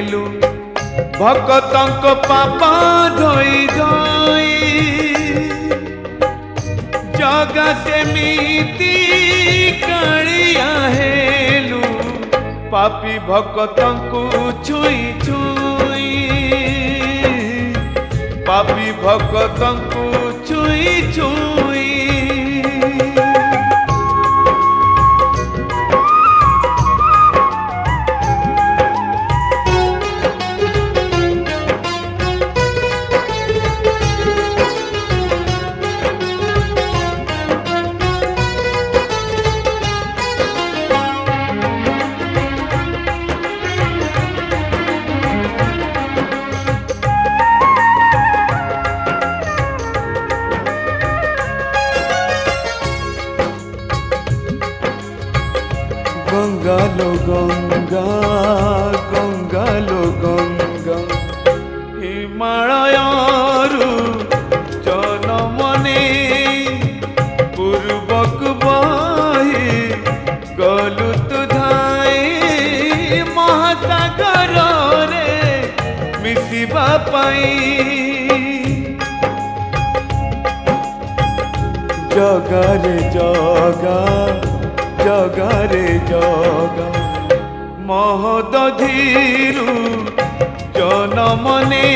हेलु भक्तंक पापा धोई धोई जगा सेमिति कालिया हेलु पापी भक्तंकु छुई छुई पापी भक्तंकु छुई छुई गंगा लो गंगा गंगा लो गंगा हिमालयरु जनमने पूर्वक बही गलु तु धाई महासागर रे मिसिबा पाई जगा रे जगा जगा रे जगा महदधीरु जनमने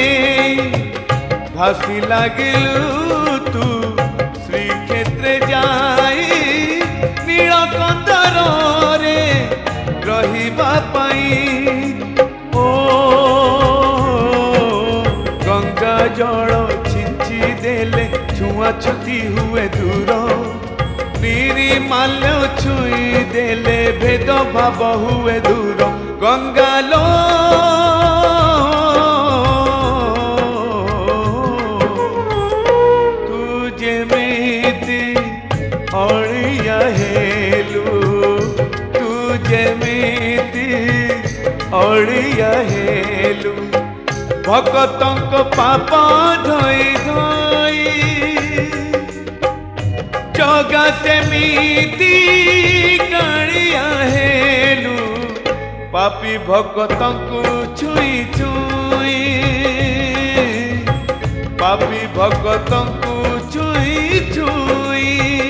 भासी लागिलु तू श्रीक्षेत्र जाई नीलकंदर रे रहिबा पाई ओ गंगा जल छिंची देले छुआ छुती हुए दूर निर्मल छुई देले भेद भाव हुए दूर गंगा लो तू जेमिति अड़िया हेलु तू जेमिति अड़िया हेलु भक्तंक पापा धोई धोई जगा सेमिति कालिया हेलु पापी भक्तंकु छुई छुई पापी भक्तंकु छुई छुई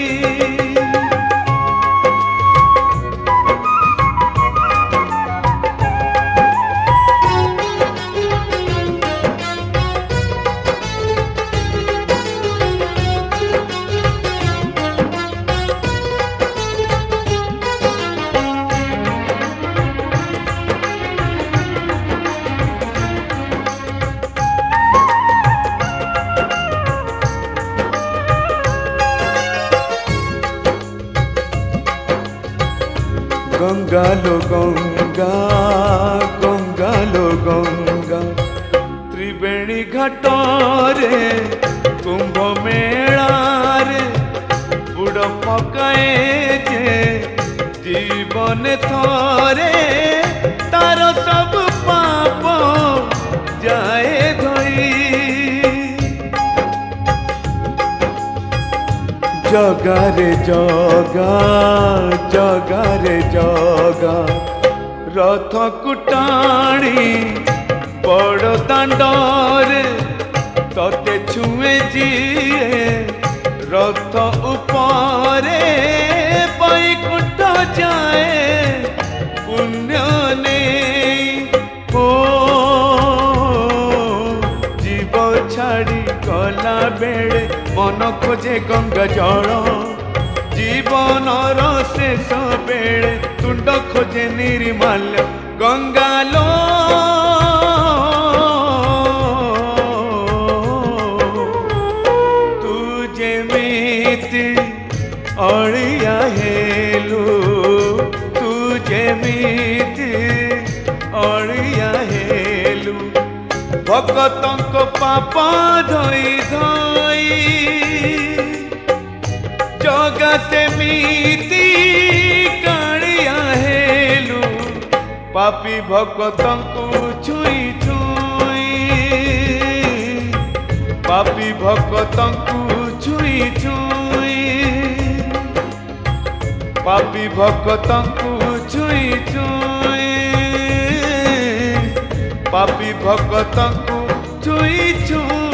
गंगा लो गंगा गंगा लो गंगा त्रिवेणी घाट रे कुंभ मेला रे बुड़ पकाए जे जीवन थरे तार सब पाप जाए धोई जगा रे जगा जगा रे जगा रथ कुटाणी बड़ दांडरे तते छुए जिए रथ उपरे बैकुंठ जाए पुण्य नहीं हो जीव छाड़ी गला बेड़े मन खोजे गंगा जल जीवनर शेष बेड़े तुंड खोजे निर्माल्य गंगा लो तू जेमिति अड़िया हेलु तू जेमिति अड़िया हेलु भक्तंक पाप धोई धोई जगा सेमिति कालिया हेलु पापी भक्तंकु छुई छुई पापी भक्तंकु छुई छुई पापी भक्तंकु छुई छुई पापी भगत को छुई छुई